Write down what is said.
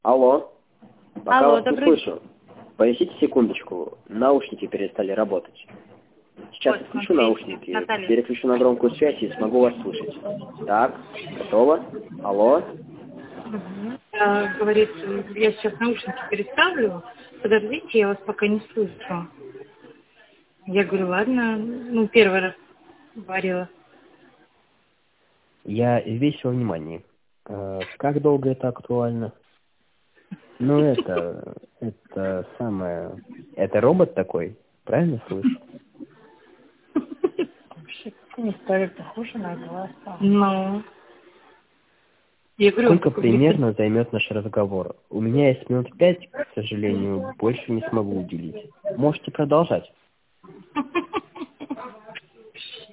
Алло. Пока Алло, вас не слышу. Повисите секундочку. Наушники перестали работать. Сейчас Вот, включу смотрите, наушники, Наталья. переключу на громкую связь и смогу вас слышать. Так, готово? Алло? Говорит, я сейчас наушники переставлю. Подождите, я вас пока не слышу. Я говорю, ладно, ну, первый раз говорила. Я весь во внимании. Как долго это актуально? Ну, это самое... Это робот такой? Правильно слышу? Вообще, не ставит похоже на голоса. Ну. Я говорю, Сколько примерно займет наш разговор? У меня есть минут 5, к сожалению, больше не смогу уделить. Можете продолжать.